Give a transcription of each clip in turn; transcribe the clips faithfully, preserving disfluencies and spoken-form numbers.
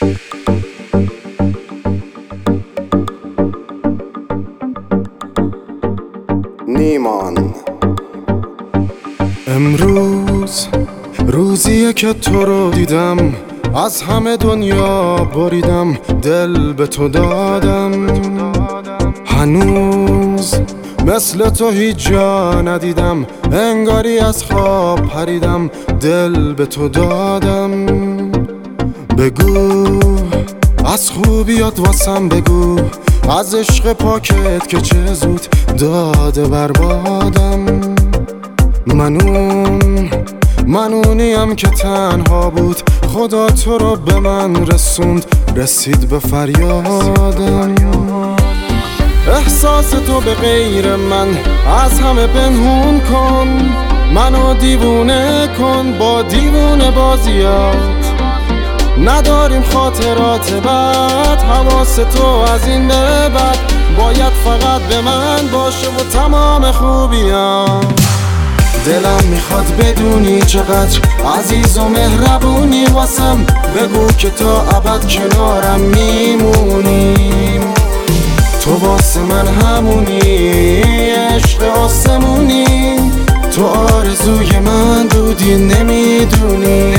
نیمان. امروز روزیه که تو رو دیدم، از همه دنیا بریدم، دل به تو دادم. هنوز مثل تو هیچ جا ندیدم، انگاری از خواب پریدم، دل به تو دادم. بگو از خوبیات واسم بگو، از عشق پاکت که چه زود داده بربادم. منون منونیم که تنها بود، خدا تو رو به من رسوند، رسید به فریادم. احساس تو به غیر من از همه پنهون کن، منو دیوونه کن با دیوونه بازیات. نداریم خاطرات بد، حواس تو از این به بعد باید فقط به من باشه و تمام خوبیام. دلم میخواد بدونی چقدر عزیز و مهربونی واسم، بگو که تا ابد کنارم میمونی. تو واسه من همونی، عشق آسمونی، تو آرزوی من بودی نمیدونی.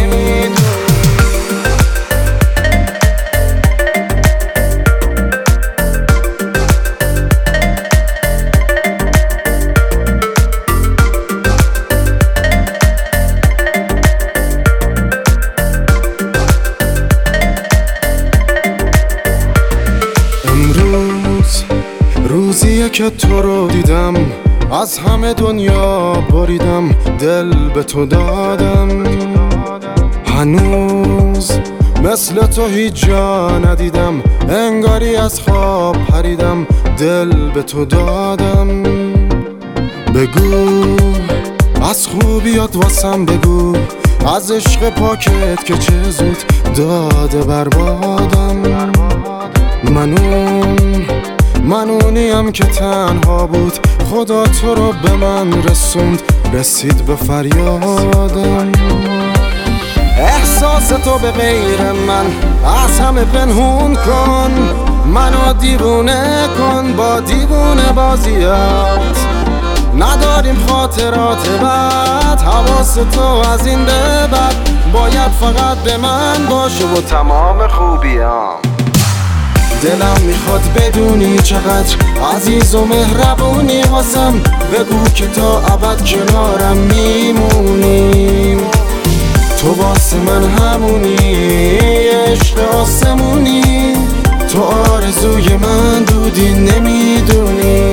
روزیه که تو رو دیدم، از همه دنیا بریدم، دل به تو دادم. هنوز مثل تو هیچ جا ندیدم، انگاری از خواب پریدم، دل به تو دادم. بگو از خوبیات واسم بگو، از عشق پاکت که چه زود داده بربادم. منون منونیم که تنها بود، خدا تو رو به من رسوند، رسید به فریادم. احساس تو به غیر من از همه پنهون کن، منو دیوونه کن با دیوونه بازیات. نداریم خاطرات بد، حواس تو از این به بعد باید فقط به من باشه و تمام خوبیام. دلم میخواد بدونی چقدر عزیز و مهربونی واسم، بگو که تا ابد کنارم میمونی. تو واسه من همونی، عشق آسمونی، تو آرزوی من بودی نمیدونی.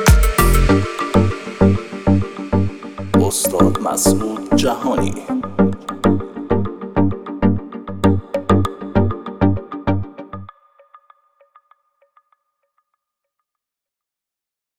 استاد مسعود جهانی.